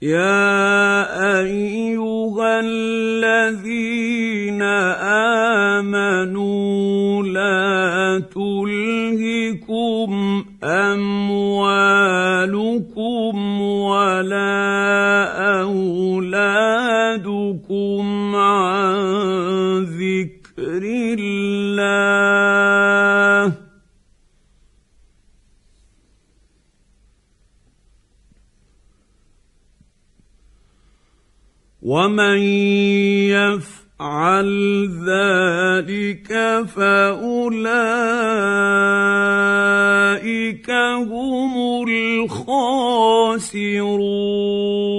يا أيها الذين آمنوا لا تلهكم أموالكم ولا أولادكم عن ذكر الله ومن يفعل ذلك فأولئك هم الخاسرون.